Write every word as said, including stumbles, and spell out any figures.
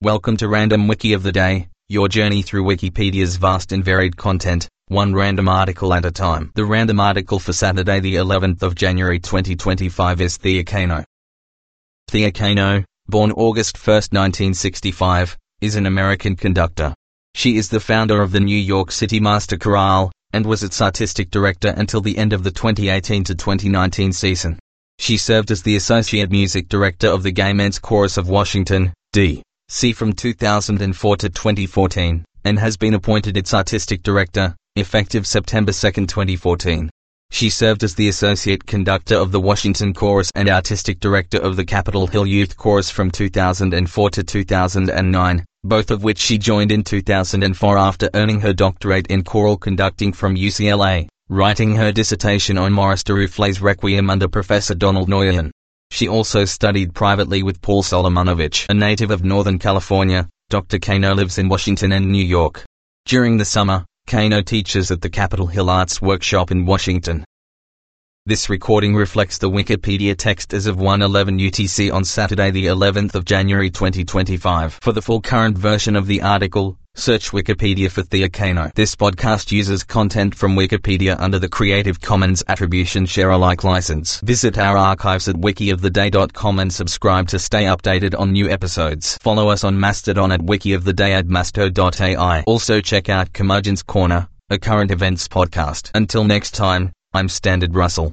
Welcome to Random Wiki of the Day, your journey through Wikipedia's vast and varied content, one random article at a time. The random article for Saturday the eleventh of January twenty twenty-five is Thea Kano. Thea Kano, born August first nineteen sixty-five, is an American conductor. She is the founder of the New York City Master Chorale, and was its artistic director until the end of the twenty eighteen to twenty nineteen season. She served as the Associate Music Director of the Gay Men's Chorus of Washington, D C from two thousand four to twenty fourteen, and has been appointed its Artistic Director, effective September second twenty fourteen. She served as the Associate Conductor of the Washington Chorus and Artistic Director of the Capitol Hill Youth Chorus from two thousand four to two thousand nine, both of which she joined in two thousand four after earning her doctorate in choral conducting from U C L A, writing her dissertation on Maurice Duruflé's Requiem under Professor Donald Nguyen. She also studied privately with Paul Solomonovich, a native of Northern California. Doctor Kano lives in Washington and New York. During the summer, Kano teaches at the Capitol Hill Arts Workshop in Washington. This recording reflects the Wikipedia text as of one eleven U T C on Saturday the eleventh of January twenty twenty-five. For the full current version of the article, search Wikipedia for Thea Kano. This podcast uses content from Wikipedia under the Creative Commons Attribution Share Alike license. Visit our archives at wiki of the day dot com and subscribe to stay updated on new episodes. Follow us on Mastodon at wikioftheday at masto dot A I. Also check out Curmudgeon's Corner, a current events podcast. Until next time, I'm Standard Russell.